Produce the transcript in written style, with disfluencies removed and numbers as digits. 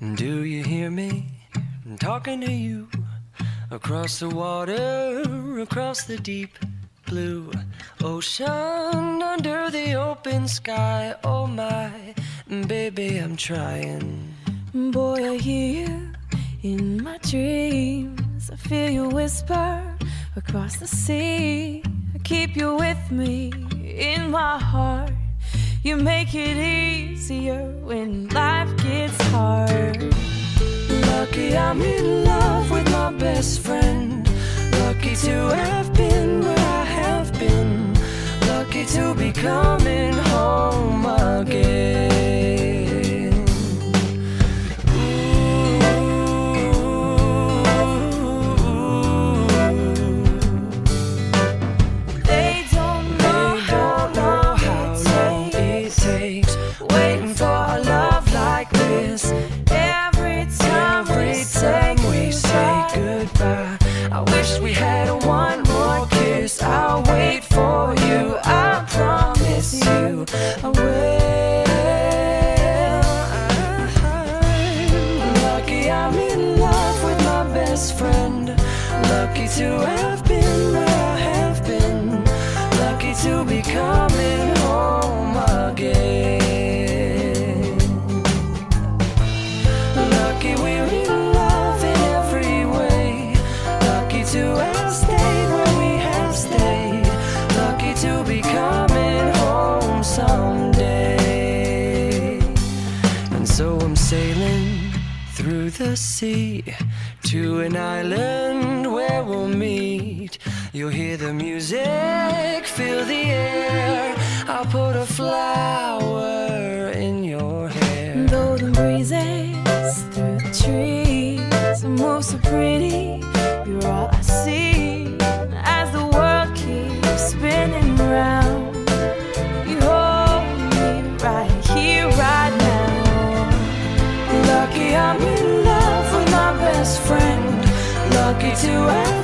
Do you hear me? I'm talking to you. Across the water, across the deep blue ocean, under the open sky. Oh my, baby, I'm trying. Boy, I hear you in my dreams. I feel you whisper across the sea. I keep you with me in my heart. You make it easier when life gets hard. Lucky I'm in love with my best friend. Lucky to have been where I have been. Lucky to be coming home again. They don't know how long it takes waiting for a love like this. Every time we say goodbye, I wish we had one more kiss. I'll wait for you, I promise you I will. Lucky I'm in love with my best friend. Lucky to have been where I have been. Lucky to be coming home again. Lucky we're in love in every way. Lucky to have stayed where we have stayed. Lucky to be coming home someday. And so I'm sailing through the sea to an island where we'll meet. You'll hear the music, feel the air. I'll put a flower in your hair. golden breezes through the trees move so pretty. You're all I see as the world keeps spinning round. You hold me right here, right now. Lucky I'm in love with my best friend. Lucky to have